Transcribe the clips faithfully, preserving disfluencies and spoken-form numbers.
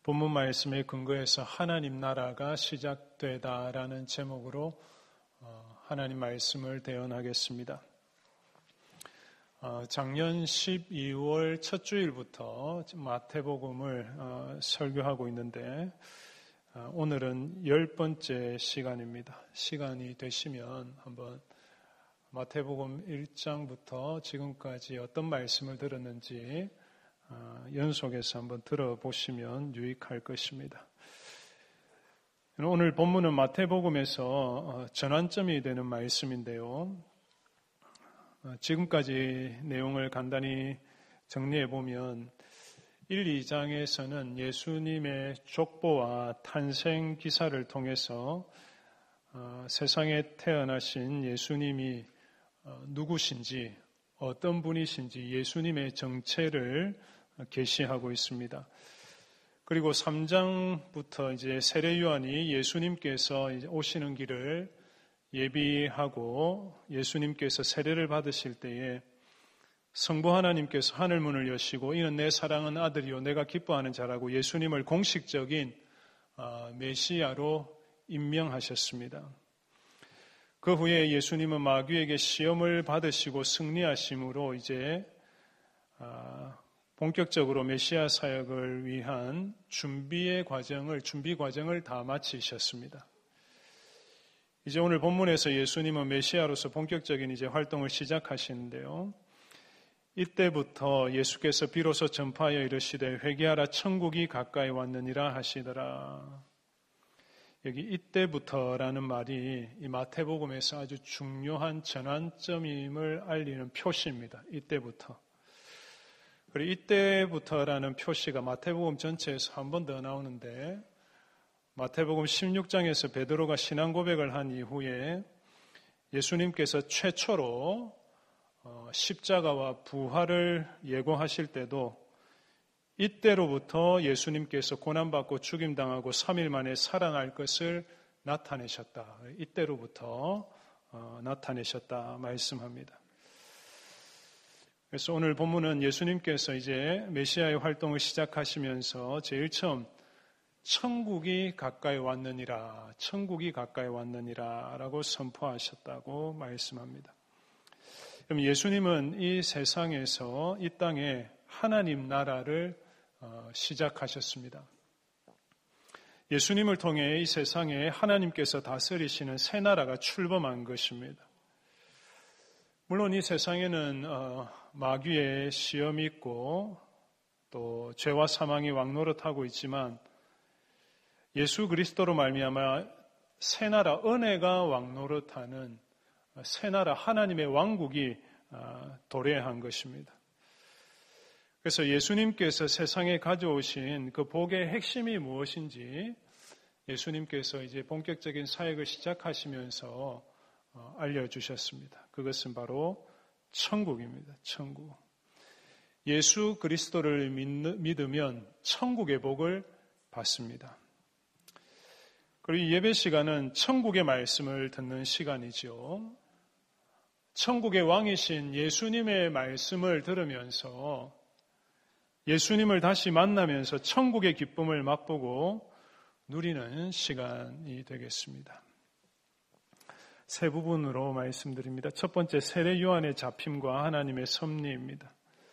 본문 말씀에 근거해서 하나님 나라가 시작되다라는 제목으로 하나님 말씀을 대언하겠습니다. 작년 십이월 첫 주일부터 마태복음을 설교하고 있는데 오늘은 열 번째 시간입니다. 시간이 되시면 한번 마태복음 일 장부터 지금까지 어떤 말씀을 들었는지 연속해서 한번 들어보시면 유익할 것입니다. 오늘 본문은 마태복음에서 전환점이 되는 말씀인데요. 지금까지 내용을 간단히 정리해 보면 일, 이 장에서는 예수님의 족보와 탄생 기사를 통해서 세상에 태어나신 예수님이 누구신지, 어떤 분이신지 예수님의 정체를 계시하고 있습니다. 그리고 삼 장부터 이제 세례 요한이 예수님께서 오시는 길을 예비하고 예수님께서 세례를 받으실 때에 성부 하나님께서 하늘문을 여시고 이는 내 사랑하는 아들이요 내가 기뻐하는 자라고 예수님을 공식적인 메시아로 임명하셨습니다. 그 후에 예수님은 마귀에게 시험을 받으시고 승리하심으로 이제 본격적으로 메시아 사역을 위한 준비의 과정을, 준비 과정을 다 마치셨습니다. 이제 오늘 본문에서 예수님은 메시아로서 본격적인 이제 활동을 시작하시는데요. 이때부터 예수께서 비로소 전파하여 이르시되 회개하라 천국이 가까이 왔느니라 하시더라. 여기 이때부터라는 말이 이 마태복음에서 아주 중요한 전환점임을 알리는 표시입니다. 이때부터. 그리고 이때부터라는 표시가 마태복음 전체에서 한 번 더 나오는데 마태복음 십육 장에서 베드로가 신앙 고백을 한 이후에 예수님께서 최초로 십자가와 부활을 예고하실 때도 이때로부터 예수님께서 고난받고 죽임당하고 삼 일 만에 살아날 것을 나타내셨다. 이때로부터 나타내셨다 말씀합니다. 그래서 오늘 본문은 예수님께서 이제 메시아의 활동을 시작하시면서 제일 처음 천국이 가까이 왔느니라, 천국이 가까이 왔느니라 라고 선포하셨다고 말씀합니다. 그럼 예수님은 이 세상에서 이 땅에 하나님 나라를 시작하셨습니다. 예수님을 통해 이 세상에 하나님께서 다스리시는 새 나라가 출범한 것입니다. 물론 이 세상에는 마귀의 시험이 있고 또 죄와 사망이 왕노릇하고 있지만 예수 그리스도로 말미암아 새 나라 은혜가 왕노릇하는 새 나라 하나님의 왕국이 도래한 것입니다. 그래서 예수님께서 세상에 가져오신 그 복의 핵심이 무엇인지 예수님께서 이제 본격적인 사역을 시작하시면서 알려주셨습니다. 그것은 바로 천국입니다. 천국. 예수 그리스도를 믿으면 천국의 복을 받습니다. 그리고 예배 시간은 천국의 말씀을 듣는 시간이죠. 천국의 왕이신 예수님의 말씀을 들으면서 예수님을 다시 만나면서 천국의 기쁨을 맛보고 누리는 시간이 되겠습니다. 세 부분으로 말씀드립니다. 첫 번째, 세례 요한의 잡힘과 하나님의 섭리입니다.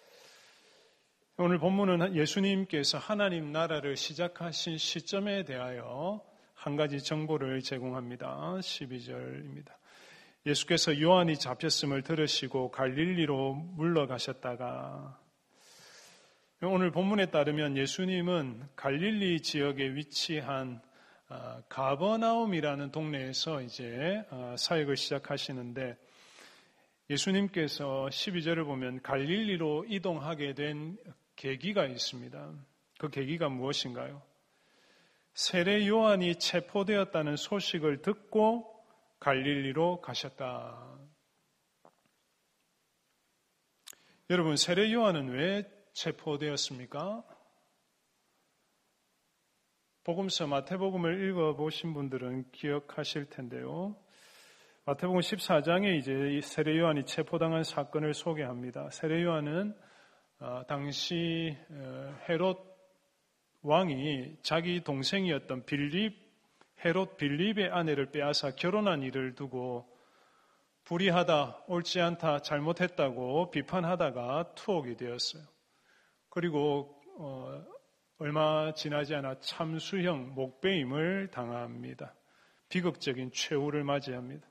오늘 본문은 예수님께서 하나님 나라를 시작하신 시점에 대하여 한 가지 정보를 제공합니다. 십이 절입니다. 예수께서 요한이 잡혔음을 들으시고 갈릴리로 물러가셨다가 오늘 본문에 따르면 예수님은 갈릴리 지역에 위치한 가버나움이라는 동네에서 이제 사역을 시작하시는데 예수님께서 십이 절을 보면 갈릴리로 이동하게 된 계기가 있습니다. 그 계기가 무엇인가요? 세례 요한이 체포되었다는 소식을 듣고 갈릴리로 가셨다. 여러분, 세례 요한은 왜 체포되었습니까? 복음서 마태복음을 읽어보신 분들은 기억하실 텐데요. 마태복음 십사 장에 이제 세례 요한이 체포당한 사건을 소개합니다. 세례 요한은 당시 헤롯 왕이 자기 동생이었던 빌립, 헤롯 빌립의 아내를 빼앗아 결혼한 일을 두고 불의하다, 옳지 않다, 잘못했다고 비판하다가 투옥이 되었어요. 그리고 어, 얼마 지나지 않아 참수형 목배임을 당합니다. 비극적인 최후를 맞이합니다.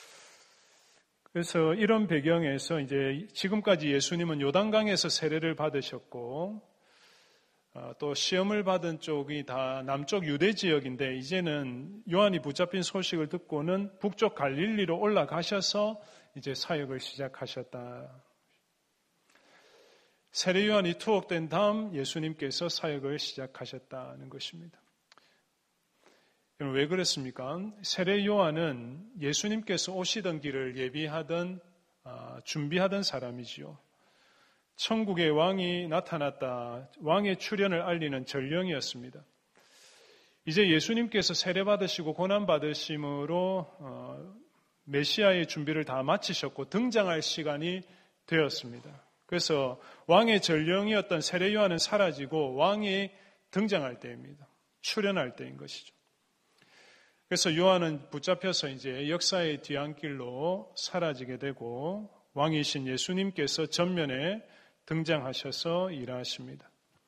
그래서 이런 배경에서 이제 지금까지 예수님은 요단강에서 세례를 받으셨고 또 시험을 받은 쪽이 다 남쪽 유대 지역인데 이제는 요한이 붙잡힌 소식을 듣고는 북쪽 갈릴리로 올라가셔서 이제 사역을 시작하셨다. 세례 요한이 투옥된 다음 예수님께서 사역을 시작하셨다는 것입니다. 왜 그랬습니까? 세례 요한은 예수님께서 오시던 길을 예비하던 준비하던 사람이지요. 천국의 왕이 나타났다. 왕의 출현을 알리는 전령이었습니다. 이제 예수님께서 세례받으시고 고난받으심으로 메시아의 준비를 다 마치셨고 등장할 시간이 되었습니다. 그래서 왕의 전령이었던 세례 요한은 사라지고 왕이 등장할 때입니다. 출현할 때인 것이죠. 그래서 요한은 붙잡혀서 이제 역사의 뒤안길로 사라지게 되고 왕이신 예수님께서 전면에 등장하셔서 일하십니다.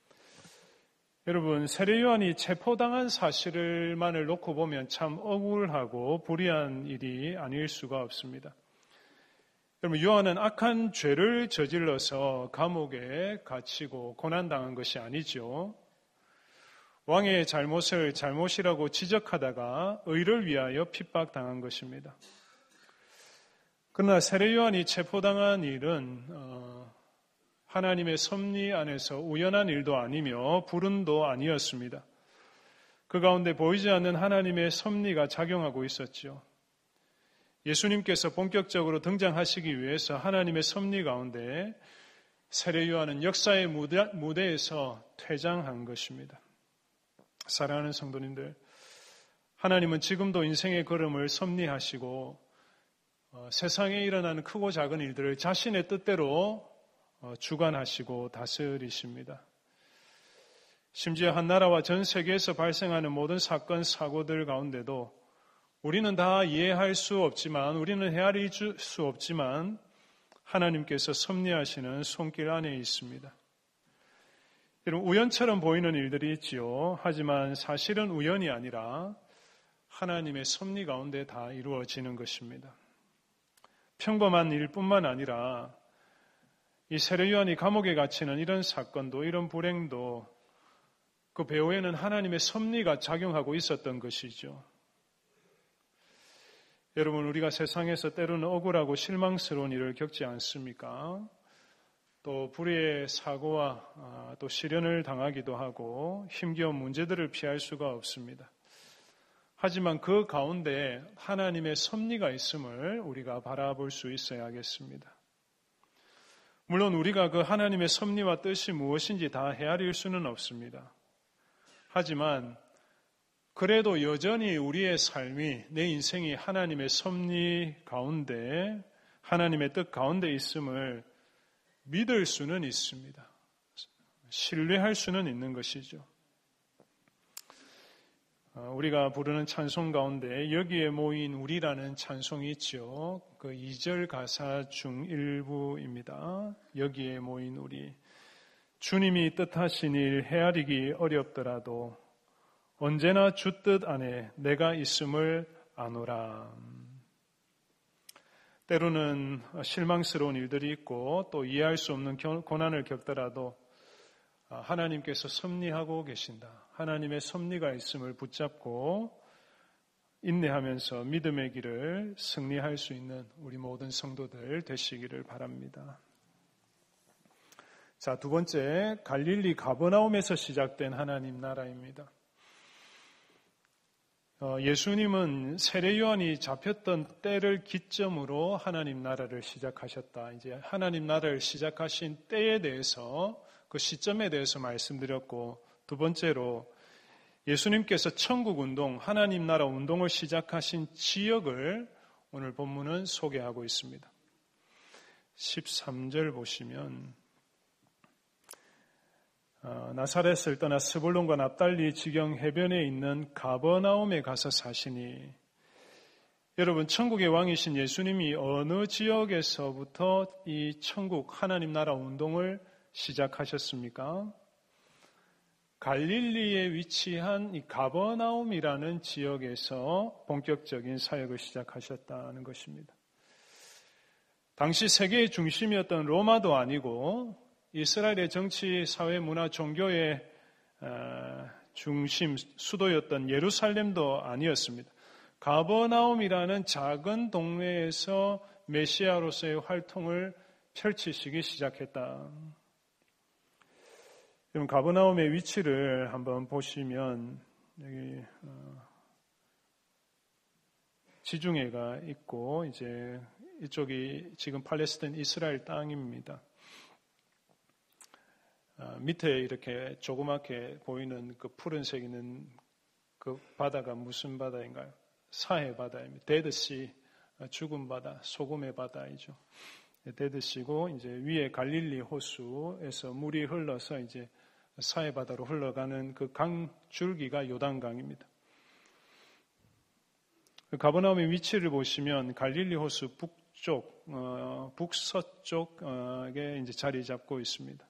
여러분, 세례 요한이 체포당한 사실만을 놓고 보면 참 억울하고 불의한 일이 아닐 수가 없습니다. 여러분, 요한은 악한 죄를 저질러서 감옥에 갇히고 고난당한 것이 아니죠. 왕의 잘못을 잘못이라고 지적하다가 의를 위하여 핍박당한 것입니다. 그러나 세례 요한이 체포당한 일은 어, 하나님의 섭리 안에서 우연한 일도 아니며 불운도 아니었습니다. 그 가운데 보이지 않는 하나님의 섭리가 작용하고 있었죠. 예수님께서 본격적으로 등장하시기 위해서 하나님의 섭리 가운데 세례 요한은 역사의 무대, 무대에서 퇴장한 것입니다. 사랑하는 성도님들, 하나님은 지금도 인생의 걸음을 섭리하시고 어, 세상에 일어나는 크고 작은 일들을 자신의 뜻대로 어, 주관하시고 다스리십니다. 심지어 한 나라와 전 세계에서 발생하는 모든 사건, 사고들 가운데도 우리는 다 이해할 수 없지만, 우리는 헤아릴 수 없지만 하나님께서 섭리하시는 손길 안에 있습니다. 여러분, 우연처럼 보이는 일들이 있지요. 하지만 사실은 우연이 아니라 하나님의 섭리 가운데 다 이루어지는 것입니다. 평범한 일뿐만 아니라 이 세례 요한이 감옥에 갇히는 이런 사건도, 이런 불행도 그 배후에는 하나님의 섭리가 작용하고 있었던 것이죠. 여러분, 우리가 세상에서 때로는 억울하고 실망스러운 일을 겪지 않습니까? 또 불의의 사고와 또 시련을 당하기도 하고 힘겨운 문제들을 피할 수가 없습니다. 하지만 그 가운데 하나님의 섭리가 있음을 우리가 바라볼 수 있어야겠습니다. 물론 우리가 그 하나님의 섭리와 뜻이 무엇인지 다 헤아릴 수는 없습니다. 하지만 그래도 여전히 우리의 삶이, 내 인생이 하나님의 섭리 가운데, 하나님의 뜻 가운데 있음을 믿을 수는 있습니다. 신뢰할 수는 있는 것이죠. 우리가 부르는 찬송 가운데 여기에 모인 우리라는 찬송이 있죠. 그 이 절 가사 중 일부입니다. 여기에 모인 우리. 주님이 뜻하신 일 헤아리기 어렵더라도 언제나 주 뜻 안에 내가 있음을 아노라. 때로는 실망스러운 일들이 있고 또 이해할 수 없는 고난을 겪더라도 하나님께서 섭리하고 계신다. 하나님의 섭리가 있음을 붙잡고 인내하면서 믿음의 길을 승리할 수 있는 우리 모든 성도들 되시기를 바랍니다. 자, 두 번째, 갈릴리 가버나움에서 시작된 하나님 나라입니다. 예수님은 세례 요한이 잡혔던 때를 기점으로 하나님 나라를 시작하셨다. 이제 하나님 나라를 시작하신 때에 대해서, 그 시점에 대해서 말씀드렸고, 두 번째로 예수님께서 천국 운동, 하나님 나라 운동을 시작하신 지역을 오늘 본문은 소개하고 있습니다. 십삼 절 보시면 어, 나사렛을 떠나 스불론과 납달리 지경 해변에 있는 가버나움에 가서 사시니 여러분 천국의 왕이신 예수님이 어느 지역에서부터 이 천국 하나님 나라 운동을 시작하셨습니까? 갈릴리에 위치한 이 가버나움이라는 지역에서 본격적인 사역을 시작하셨다는 것입니다. 당시 세계의 중심이었던 로마도 아니고 이스라엘의 정치, 사회, 문화, 종교의 중심, 수도였던 예루살렘도 아니었습니다. 가버나움이라는 작은 동네에서 메시아로서의 활동을 펼치시기 시작했다. 그럼 가버나움의 위치를 한번 보시면 여기 지중해가 있고 이제 이쪽이 지금 팔레스타인 이스라엘 땅입니다. 아, 밑에 이렇게 조그맣게 보이는 그 푸른색 있는 그 바다가 무슨 바다인가요? 사해 바다입니다. 데드시, 죽은 바다, 소금의 바다이죠. 데드시고 이제 위에 갈릴리 호수에서 물이 흘러서 이제 사해 바다로 흘러가는 그 강 줄기가 요단강입니다. 가버나움의 위치를 보시면 갈릴리 호수 북쪽, 어, 북서쪽에 이제 자리 잡고 있습니다.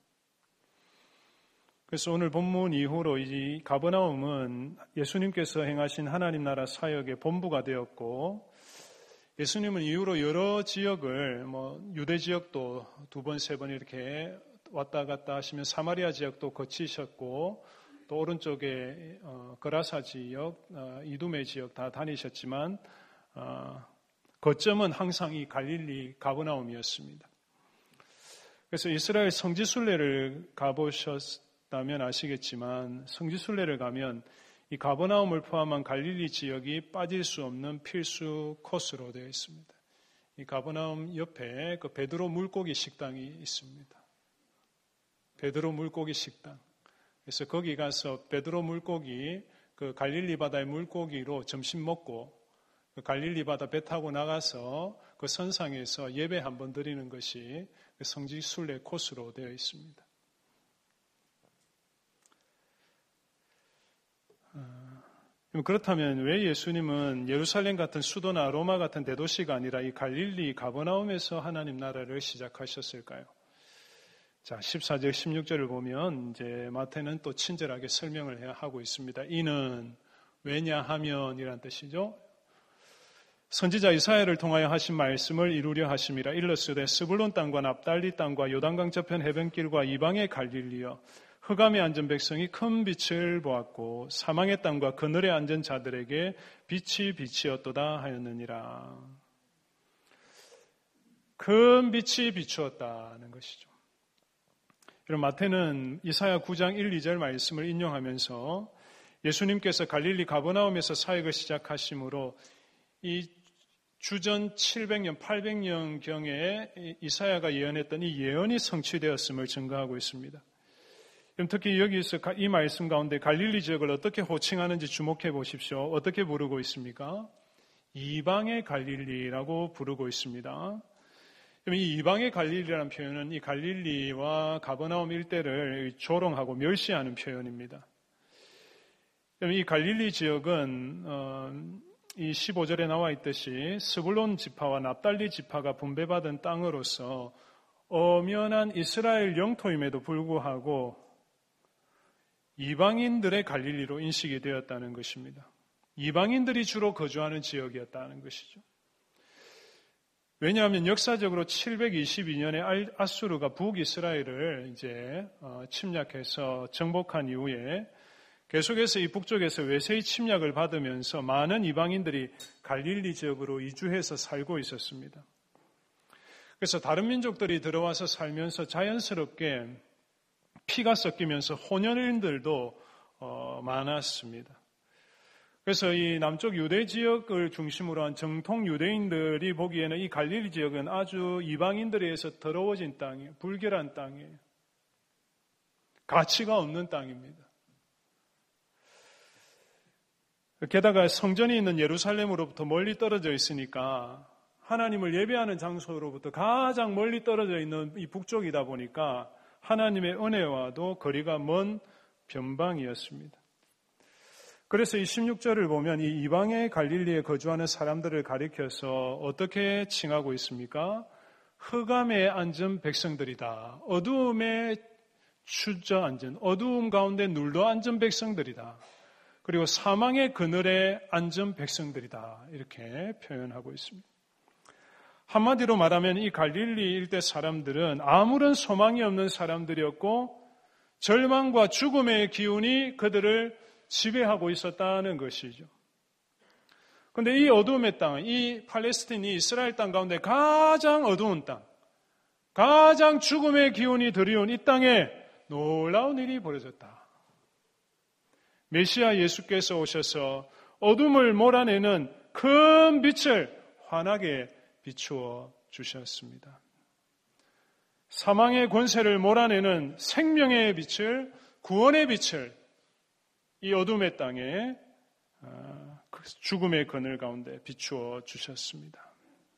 그래서 오늘 본문 이후로 이 가버나움은 예수님께서 행하신 하나님 나라 사역의 본부가 되었고, 예수님은 이후로 여러 지역을 뭐 유대 지역도 두 번, 세 번 이렇게 왔다 갔다 하시면 사마리아 지역도 거치셨고, 또 오른쪽에 어, 거라사 지역, 어, 이두메 지역 다 다니셨지만 어, 거점은 항상 이 갈릴리 가버나움이었습니다. 그래서 이스라엘 성지순례를 가보셨다면 아시겠지만 성지순례를 가면 이 가버나움을 포함한 갈릴리 지역이 빠질 수 없는 필수 코스로 되어 있습니다. 이 가버나움 옆에 그 베드로 물고기 식당이 있습니다. 베드로 물고기 식당. 그래서 거기 가서 베드로 물고기, 그 갈릴리 바다의 물고기로 점심 먹고 그 갈릴리 바다 배 타고 나가서 그 선상에서 예배 한번 드리는 것이 그 성지순례 코스로 되어 있습니다. 그렇다면 왜 예수님은 예루살렘 같은 수도나 로마 같은 대도시가 아니라 이 갈릴리 가버나움에서 하나님 나라를 시작하셨을까요? 자, 십사 절, 십육 절을 보면 이제 마태는 또 친절하게 설명을 하고 있습니다. 이는 왜냐하면 이란 뜻이죠. 선지자 이사야를 통하여 하신 말씀을 이루려 하심이라. 일러스되 스불론 땅과 납달리 땅과 요단강 저편 해변길과 이방의 갈릴리여, 흑암에 앉은 백성이 큰 빛을 보았고 사망의 땅과 그늘에 앉은 자들에게 빛이 빛이었도다 하였느니라. 큰 빛이 비추었다는 것이죠. 그럼 마태는 이사야 구 장 일, 이 절 말씀을 인용하면서 예수님께서 갈릴리 가버나움에서 사역을 시작하심으로 이 주전 칠백 년, 팔백 년경에 이사야가 예언했던 이 예언이 성취되었음을 증거하고 있습니다. 그럼 특히 여기서 이 말씀 가운데 갈릴리 지역을 어떻게 호칭하는지 주목해 보십시오. 어떻게 부르고 있습니까? 이방의 갈릴리라고 부르고 있습니다. 이 이방의 갈릴리라는 표현은 이 갈릴리와 가버나움 일대를 조롱하고 멸시하는 표현입니다. 이 갈릴리 지역은 어, 이 십오 절에 나와 있듯이 스불론 지파와 납달리 지파가 분배받은 땅으로서 엄연한 이스라엘 영토임에도 불구하고 이방인들의 갈릴리로 인식이 되었다는 것입니다. 이방인들이 주로 거주하는 지역이었다는 것이죠. 왜냐하면 역사적으로 칠백이십이 년에 아수르가 북이스라엘을 이제 침략해서 정복한 이후에 계속해서 이 북쪽에서 외세의 침략을 받으면서 많은 이방인들이 갈릴리 지역으로 이주해서 살고 있었습니다. 그래서 다른 민족들이 들어와서 살면서 자연스럽게 피가 섞이면서 혼혈인들도 많았습니다. 그래서 이 남쪽 유대 지역을 중심으로 한 정통 유대인들이 보기에는 이 갈릴리 지역은 아주 이방인들에 의해서 더러워진 땅이에요. 불결한 땅이에요. 가치가 없는 땅입니다. 게다가 성전이 있는 예루살렘으로부터 멀리 떨어져 있으니까 하나님을 예배하는 장소로부터 가장 멀리 떨어져 있는 이 북쪽이다 보니까 하나님의 은혜와도 거리가 먼 변방이었습니다. 그래서 이 십육 절을 보면 이 이방의 갈릴리에 거주하는 사람들을 가리켜서 어떻게 칭하고 있습니까? 흑암에 앉은 백성들이다. 어두움에 주저앉은, 어두움 가운데 눌러 앉은 백성들이다. 그리고 사망의 그늘에 앉은 백성들이다. 이렇게 표현하고 있습니다. 한마디로 말하면 이 갈릴리 일대 사람들은 아무런 소망이 없는 사람들이었고 절망과 죽음의 기운이 그들을 지배하고 있었다는 것이죠. 그런데 이 어두움의 땅, 이 팔레스틴이 이스라엘 땅 가운데 가장 어두운 땅, 가장 죽음의 기운이 드리운 이 땅에 놀라운 일이 벌어졌다. 메시아 예수께서 오셔서 어둠을 몰아내는 큰 빛을 환하게 비추어 주셨습니다. 사망의 권세를 몰아내는 생명의 빛을, 구원의 빛을 이 어둠의 땅에 죽음의 그늘 가운데 비추어 주셨습니다.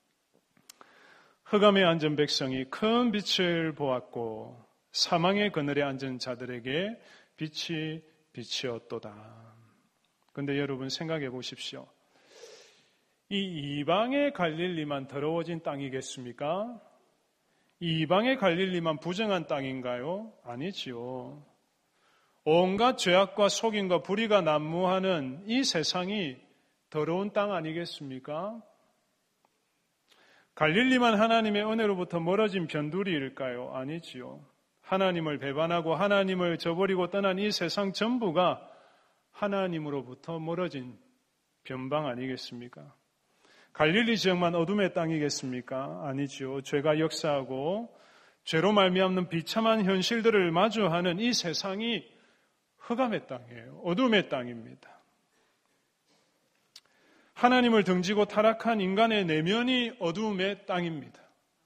흑암에 앉은 백성이 큰 빛을 보았고 사망의 그늘에 앉은 자들에게 빛이 빛이었도다. 그런데 여러분 생각해 보십시오. 이 이방의 갈릴리만 더러워진 땅이겠습니까? 이 이방의 갈릴리만 부정한 땅인가요? 아니지요. 온갖 죄악과 속임과 불의가 난무하는 이 세상이 더러운 땅 아니겠습니까? 갈릴리만 하나님의 은혜로부터 멀어진 변두리일까요? 아니지요. 하나님을 배반하고 하나님을 저버리고 떠난 이 세상 전부가 하나님으로부터 멀어진 변방 아니겠습니까? 갈릴리 지역만 어둠의 땅이겠습니까? 아니지요. 죄가 역사하고 죄로 말미암는 비참한 현실들을 마주하는 이 세상이 흑암의 땅이에요. 어둠의 땅입니다. 하나님을 등지고 타락한 인간의 내면이 어두움의 땅입니다.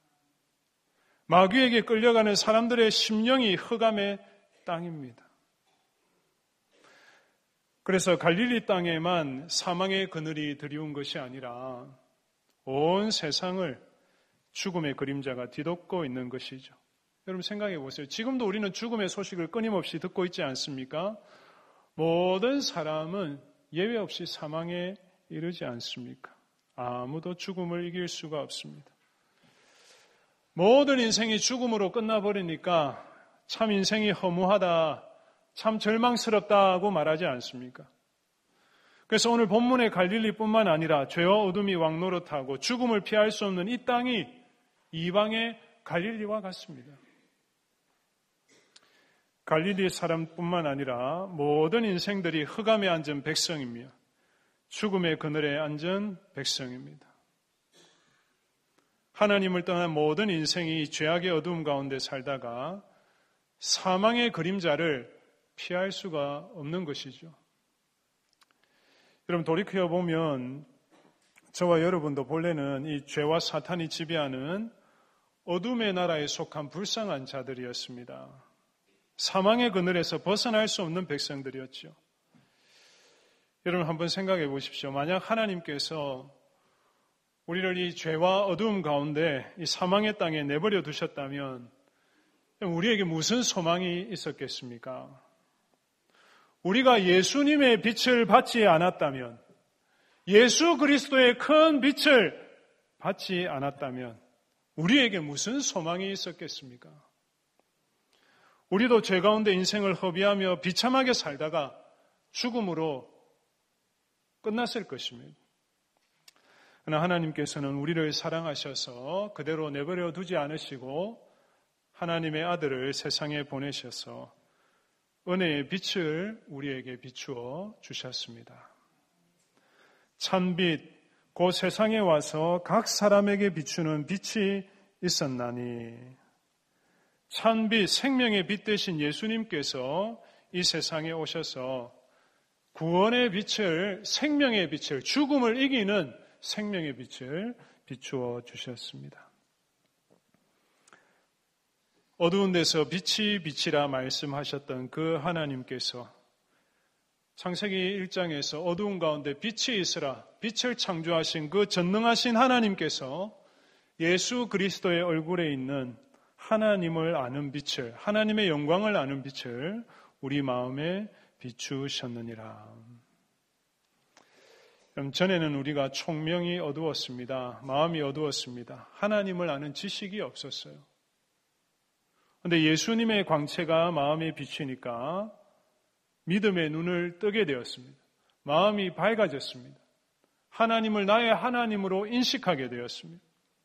마귀에게 끌려가는 사람들의 심령이 흑암의 땅입니다. 그래서 갈릴리 땅에만 사망의 그늘이 드리운 것이 아니라 온 세상을 죽음의 그림자가 뒤덮고 있는 것이죠. 여러분 생각해 보세요. 지금도 우리는 죽음의 소식을 끊임없이 듣고 있지 않습니까? 모든 사람은 예외 없이 사망에 이르지 않습니까? 아무도 죽음을 이길 수가 없습니다. 모든 인생이 죽음으로 끝나버리니까 참 인생이 허무하다, 참 절망스럽다고 말하지 않습니까? 그래서 오늘 본문의 갈릴리뿐만 아니라 죄와 어둠이 왕노릇하고 죽음을 피할 수 없는 이 땅이 이방의 갈릴리와 같습니다. 갈릴리 사람뿐만 아니라 모든 인생들이 흑암에 앉은 백성이며 죽음의 그늘에 앉은 백성입니다. 하나님을 떠난 모든 인생이 죄악의 어두움 가운데 살다가 사망의 그림자를 피할 수가 없는 것이죠. 여러분 돌이켜 보면 저와 여러분도 본래는 이 죄와 사탄이 지배하는 어둠의 나라에 속한 불쌍한 자들이었습니다. 사망의 그늘에서 벗어날 수 없는 백성들이었죠. 여러분 한번 생각해 보십시오. 만약 하나님께서 우리를 이 죄와 어두움 가운데 이 사망의 땅에 내버려 두셨다면 우리에게 무슨 소망이 있었겠습니까? 우리가 예수님의 빛을 받지 않았다면, 예수 그리스도의 큰 빛을 받지 않았다면 우리에게 무슨 소망이 있었겠습니까? 우리도 죄 가운데 인생을 허비하며 비참하게 살다가 죽음으로 끝났을 것입니다. 그러나 하나님께서는 우리를 사랑하셔서 그대로 내버려 두지 않으시고 하나님의 아들을 세상에 보내셔서 은혜의 빛을 우리에게 비추어 주셨습니다. 참빛, 그 세상에 와서 각 사람에게 비추는 빛이 있었나니, 참빛, 생명의 빛 되신 예수님께서 이 세상에 오셔서 구원의 빛을, 생명의 빛을, 죽음을 이기는 생명의 빛을 비추어 주셨습니다. 어두운 데서 빛이 빛이라 말씀하셨던 그 하나님께서 창세기 일 장에서 어두운 가운데 빛이 있으라, 빛을 창조하신 그 전능하신 하나님께서 예수 그리스도의 얼굴에 있는 하나님을 아는 빛을, 하나님의 영광을 아는 빛을 우리 마음에 비추셨느니라. 그럼 전에는 우리가 총명이 어두웠습니다. 마음이 어두웠습니다. 하나님을 아는 지식이 없었어요. 그런데 예수님의 광채가 마음에 비치니까 믿음의 눈을 뜨게 되었습니다. 마음이 밝아졌습니다. 하나님을 나의 하나님으로 인식하게 되었습니다.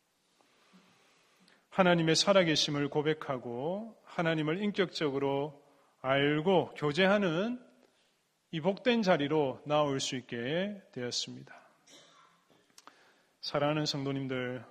하나님의 살아계심을 고백하고 하나님을 인격적으로 알고 교제하는 이 복된 자리로 나올 수 있게 되었습니다. 사랑하는 성도님들,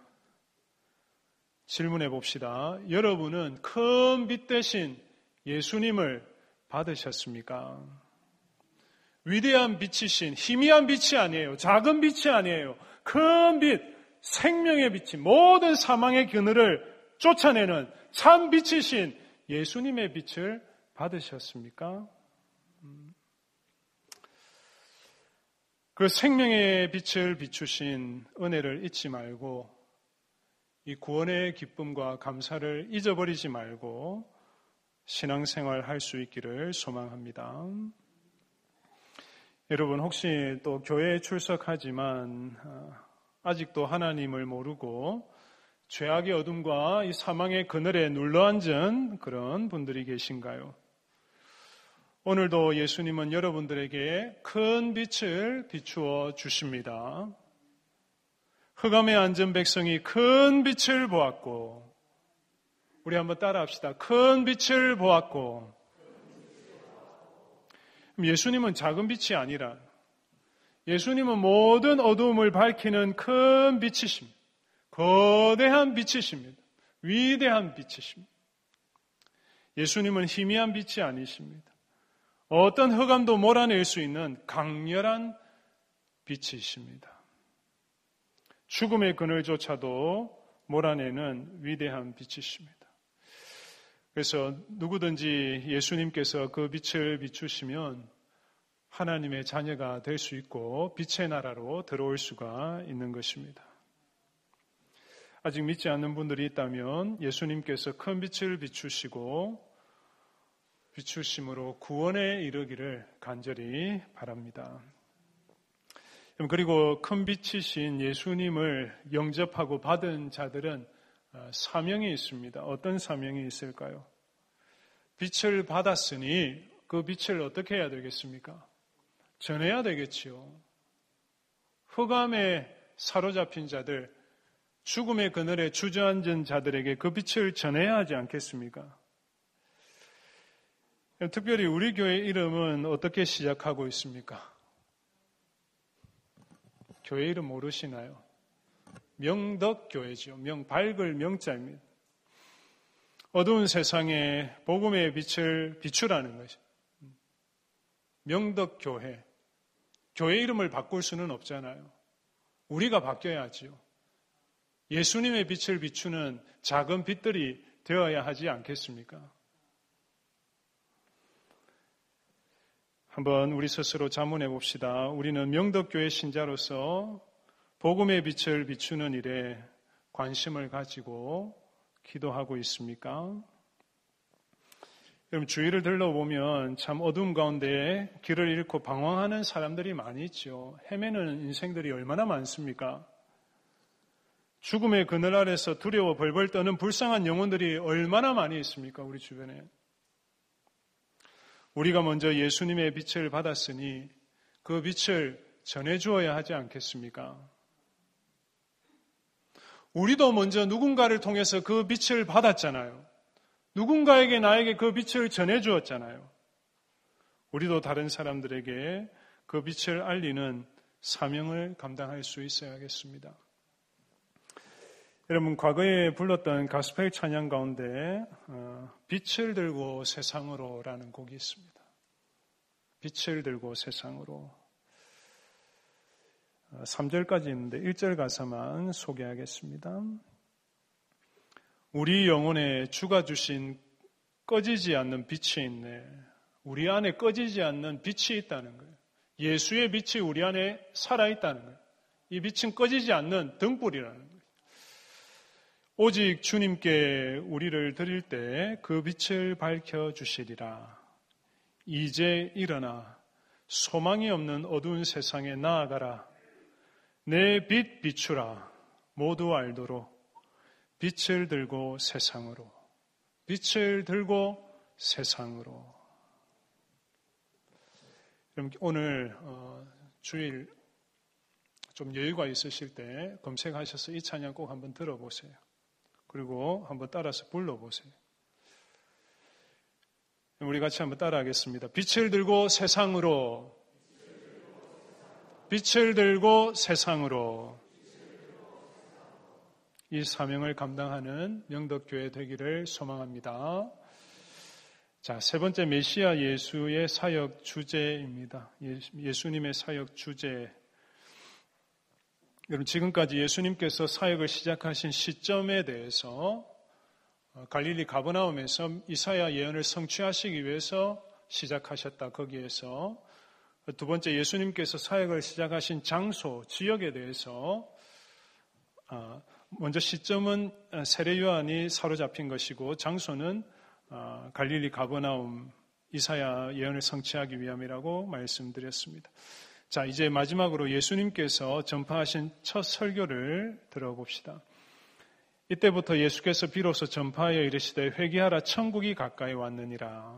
질문해 봅시다. 여러분은 큰 빛 대신 예수님을 받으셨습니까? 위대한 빛이신 희미한 빛이 아니에요. 작은 빛이 아니에요. 큰 빛, 생명의 빛이 모든 사망의 그늘을 쫓아내는 참 빛이신 예수님의 빛을 받으셨습니까? 그 생명의 빛을 비추신 은혜를 잊지 말고 이 구원의 기쁨과 감사를 잊어버리지 말고 신앙생활 할 수 있기를 소망합니다. 여러분 혹시 또 교회에 출석하지만 아직도 하나님을 모르고 죄악의 어둠과 이 사망의 그늘에 눌러앉은 그런 분들이 계신가요? 오늘도 예수님은 여러분들에게 큰 빛을 비추어 주십니다. 흑암에 앉은 백성이 큰 빛을 보았고, 우리 한번 따라합시다. 큰 빛을 보았고, 예수님은 작은 빛이 아니라 예수님은 모든 어두움을 밝히는 큰 빛이십니다. 거대한 빛이십니다. 위대한 빛이십니다. 예수님은 희미한 빛이 아니십니다. 어떤 흑암도 몰아낼 수 있는 강렬한 빛이십니다. 죽음의 그늘조차도 몰아내는 위대한 빛이십니다. 그래서 누구든지 예수님께서 그 빛을 비추시면 하나님의 자녀가 될 수 있고 빛의 나라로 들어올 수가 있는 것입니다. 아직 믿지 않는 분들이 있다면 예수님께서 큰 빛을 비추시고 비추심으로 구원에 이르기를 간절히 바랍니다. 그리고 큰 빛이신 예수님을 영접하고 받은 자들은 사명이 있습니다. 어떤 사명이 있을까요? 빛을 받았으니 그 빛을 어떻게 해야 되겠습니까? 전해야 되겠지요. 흑암에 사로잡힌 자들, 죽음의 그늘에 주저앉은 자들에게 그 빛을 전해야 하지 않겠습니까? 특별히 우리 교회 이름은 어떻게 시작하고 있습니까? 교회 이름 모르시나요? 명덕교회죠. 명, 밝을 명자입니다. 어두운 세상에 복음의 빛을 비추라는 것이죠. 명덕교회. 교회 이름을 바꿀 수는 없잖아요. 우리가 바뀌어야지요. 예수님의 빛을 비추는 작은 빛들이 되어야 하지 않겠습니까? 한번 우리 스스로 자문해 봅시다. 우리는 명덕교회 신자로서 복음의 빛을 비추는 일에 관심을 가지고 기도하고 있습니까? 여러분 주위를 둘러보면 참 어둠 가운데 길을 잃고 방황하는 사람들이 많이 있죠. 헤매는 인생들이 얼마나 많습니까? 죽음의 그늘 아래서 두려워 벌벌 떠는 불쌍한 영혼들이 얼마나 많이 있습니까? 우리 주변에. 우리가 먼저 예수님의 빛을 받았으니 그 빛을 전해주어야 하지 않겠습니까? 우리도 먼저 누군가를 통해서 그 빛을 받았잖아요. 누군가에게 나에게 그 빛을 전해주었잖아요. 우리도 다른 사람들에게 그 빛을 알리는 사명을 감당할 수 있어야겠습니다. 여러분 과거에 불렀던 가스펠 찬양 가운데 빛을 들고 세상으로라는 곡이 있습니다. 빛을 들고 세상으로. 삼 절까지 있는데 일 절 가사만 소개하겠습니다. 우리 영혼에 주가 주신 꺼지지 않는 빛이 있네. 우리 안에 꺼지지 않는 빛이 있다는 거예요. 예수의 빛이 우리 안에 살아있다는 거예요. 이 빛은 꺼지지 않는 등불이라는 거예요. 오직 주님께 우리를 드릴 때 그 빛을 밝혀주시리라. 이제 일어나 소망이 없는 어두운 세상에 나아가라. 내 빛 비추라. 모두 알도록 빛을 들고 세상으로, 빛을 들고 세상으로. 그럼 오늘 어, 주일 좀 여유가 있으실 때 검색하셔서 이 찬양 꼭 한번 들어보세요. 그리고 한번 따라서 불러보세요. 우리 같이 한번 따라하겠습니다. 빛을 들고 세상으로, 빛을 들고 세상으로. 이 사명을 감당하는 명덕교회 되기를 소망합니다. 자, 세 번째 메시아 예수의 사역 주제입니다. 예수님의 사역 주제. 여러분, 지금까지 예수님께서 사역을 시작하신 시점에 대해서 갈릴리 가버나움에서 이사야 예언을 성취하시기 위해서 시작하셨다. 거기에서 두 번째 예수님께서 사역을 시작하신 장소, 지역에 대해서 먼저 시점은 세례 요한이 사로잡힌 것이고 장소는 갈릴리 가버나움 이사야 예언을 성취하기 위함이라고 말씀드렸습니다. 자, 이제 마지막으로 예수님께서 전파하신 첫 설교를 들어봅시다. 이때부터 예수께서 비로소 전파하여 이르시되 회개하라 천국이 가까이 왔느니라.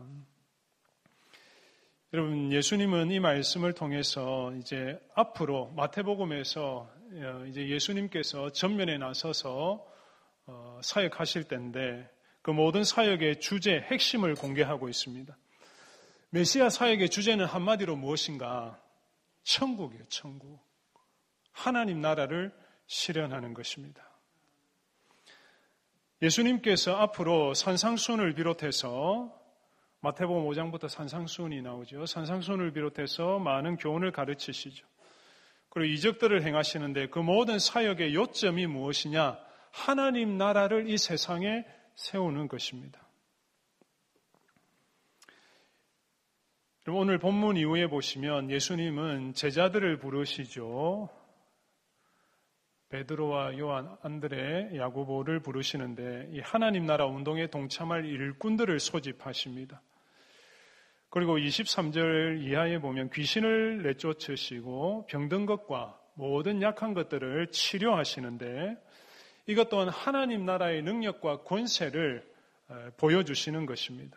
여러분, 예수님은 이 말씀을 통해서 이제 앞으로 마태복음에서 이제 예수님께서 전면에 나서서 사역하실 때인데 그 모든 사역의 주제, 핵심을 공개하고 있습니다. 메시아 사역의 주제는 한마디로 무엇인가? 천국이에요, 천국. 하나님 나라를 실현하는 것입니다. 예수님께서 앞으로 산상수훈을 비롯해서 마태복음 오 장부터 산상수훈이 나오죠. 산상수훈을 비롯해서 많은 교훈을 가르치시죠. 그리고 이적들을 행하시는데 그 모든 사역의 요점이 무엇이냐? 하나님 나라를 이 세상에 세우는 것입니다. 오늘 본문 이후에 보시면 예수님은 제자들을 부르시죠. 베드로와 요한, 안드레, 야고보를 부르시는데 이 하나님 나라 운동에 동참할 일꾼들을 소집하십니다. 그리고 이십삼 절 이하에 보면 귀신을 내쫓으시고 병든 것과 모든 약한 것들을 치료하시는데 이것 또한 하나님 나라의 능력과 권세를 보여주시는 것입니다.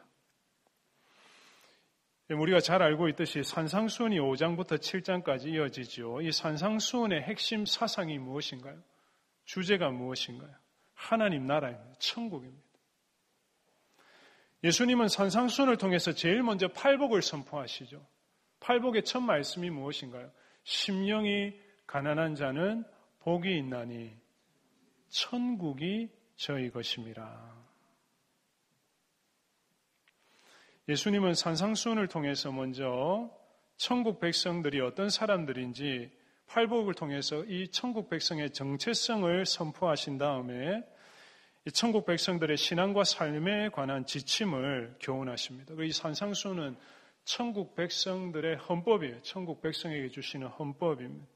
우리가 잘 알고 있듯이 산상수훈이 오 장부터 칠 장까지 이어지죠. 이 산상수훈의 핵심 사상이 무엇인가요? 주제가 무엇인가요? 하나님 나라입니다. 천국입니다. 예수님은 산상수훈을 통해서 제일 먼저 팔복을 선포하시죠. 팔복의 첫 말씀이 무엇인가요? 심령이 가난한 자는 복이 있나니 천국이 저희 것임이라. 예수님은 산상수훈을 통해서 먼저 천국 백성들이 어떤 사람들인지 팔복을 통해서 이 천국 백성의 정체성을 선포하신 다음에 이 천국 백성들의 신앙과 삶에 관한 지침을 교훈하십니다. 이 산상수훈은 천국 백성들의 헌법이에요. 천국 백성에게 주시는 헌법입니다.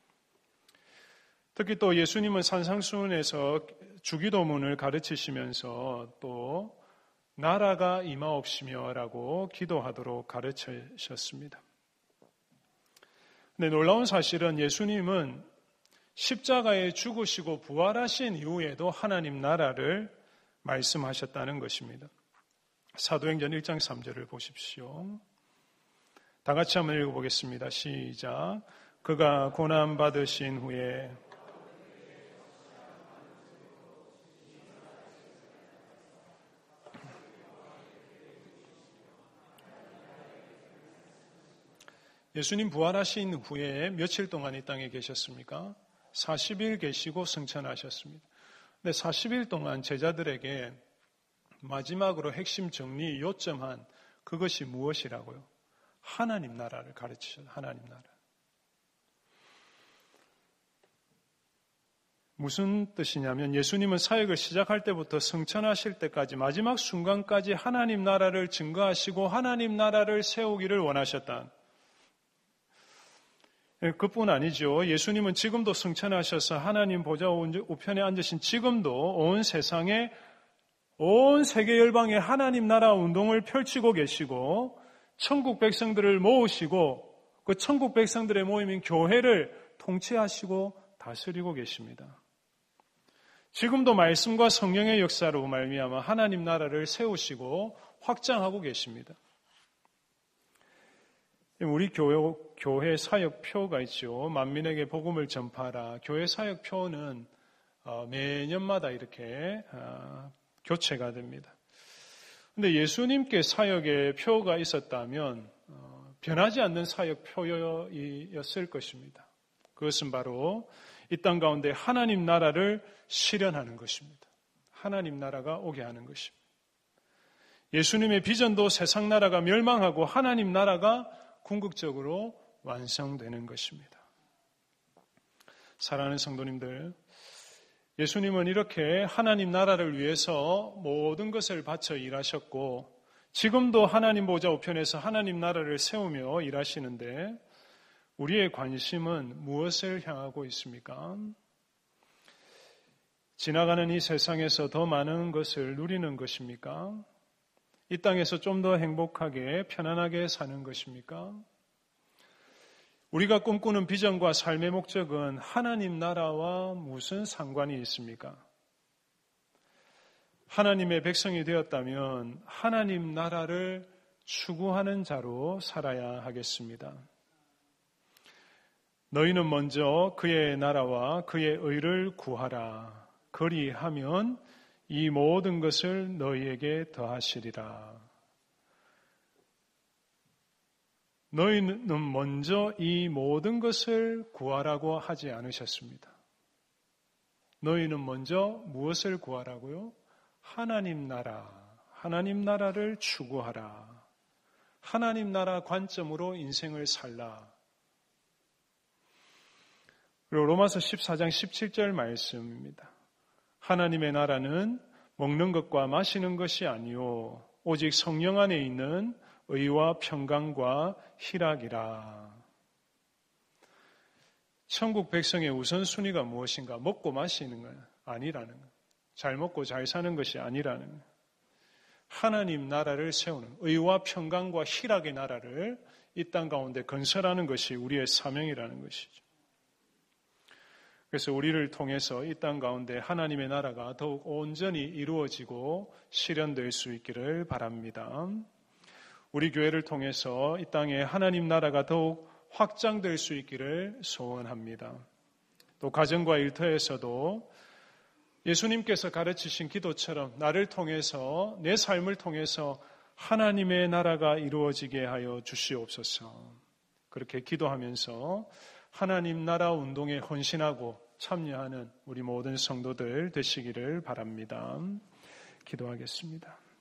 특히 또 예수님은 산상수훈에서 주기도문을 가르치시면서 또 나라가 임하옵시며라고 기도하도록 가르치셨습니다. 근데 놀라운 사실은 예수님은 십자가에 죽으시고 부활하신 이후에도 하나님 나라를 말씀하셨다는 것입니다. 사도행전 일 장 삼 절을 보십시오. 다 같이 한번 읽어보겠습니다. 시작. 그가 고난받으신 후에 예수님 부활하신 후에 며칠 동안 이 땅에 계셨습니까? 사십 일 계시고 승천하셨습니다. 근데 사십 일 동안 제자들에게 마지막으로 핵심 정리 요점한 그것이 무엇이라고요? 하나님 나라를 가르치셨어요. 하나님 나라. 무슨 뜻이냐면 예수님은 사역을 시작할 때부터 승천하실 때까지 마지막 순간까지 하나님 나라를 증거하시고 하나님 나라를 세우기를 원하셨다. 그뿐 아니죠. 예수님은 지금도 승천하셔서 하나님 보좌 우편에 앉으신 지금도 온 세상에 온 세계 열방에 하나님 나라 운동을 펼치고 계시고 천국 백성들을 모으시고 그 천국 백성들의 모임인 교회를 통치하시고 다스리고 계십니다. 지금도 말씀과 성령의 역사로 말미암아 하나님 나라를 세우시고 확장하고 계십니다. 우리 교회, 교회 사역표가 있죠. 만민에게 복음을 전파하라. 교회 사역표는 매년마다 이렇게 교체가 됩니다. 그런데 예수님께 사역의 표가 있었다면 변하지 않는 사역표였을 것입니다. 그것은 바로 이 땅 가운데 하나님 나라를 실현하는 것입니다. 하나님 나라가 오게 하는 것입니다. 예수님의 비전도 세상 나라가 멸망하고 하나님 나라가 궁극적으로 완성되는 것입니다. 사랑하는 성도님들, 예수님은 이렇게 하나님 나라를 위해서 모든 것을 바쳐 일하셨고 지금도 하나님 보좌 우편에서 하나님 나라를 세우며 일하시는데 우리의 관심은 무엇을 향하고 있습니까? 지나가는 이 세상에서 더 많은 것을 누리는 것입니까? 이 땅에서 좀 더 행복하게 편안하게 사는 것입니까? 우리가 꿈꾸는 비전과 삶의 목적은 하나님 나라와 무슨 상관이 있습니까? 하나님의 백성이 되었다면 하나님 나라를 추구하는 자로 살아야 하겠습니다. 너희는 먼저 그의 나라와 그의 의를 구하라. 그리하면 이 모든 것을 너희에게 더하시리라. 너희는 먼저 이 모든 것을 구하라고 하지 않으셨습니다. 너희는 먼저 무엇을 구하라고요? 하나님 나라, 하나님 나라를 추구하라. 하나님 나라 관점으로 인생을 살라. 그리고 로마서 십사 장 십칠 절 말씀입니다. 하나님의 나라는 먹는 것과 마시는 것이 아니요 오직 성령 안에 있는 의와 평강과 희락이라. 천국 백성의 우선순위가 무엇인가? 먹고 마시는 건 아니라는 것. 잘 먹고 잘 사는 것이 아니라는 것. 하나님 나라를 세우는 의와 평강과 희락의 나라를 이 땅 가운데 건설하는 것이 우리의 사명이라는 것이죠. 그래서 우리를 통해서 이 땅 가운데 하나님의 나라가 더욱 온전히 이루어지고 실현될 수 있기를 바랍니다. 우리 교회를 통해서 이 땅에 하나님 나라가 더욱 확장될 수 있기를 소원합니다. 또 가정과 일터에서도 예수님께서 가르치신 기도처럼 나를 통해서 내 삶을 통해서 하나님의 나라가 이루어지게 하여 주시옵소서. 그렇게 기도하면서 하나님 나라 운동에 헌신하고 참여하는 우리 모든 성도들 되시기를 바랍니다. 기도하겠습니다.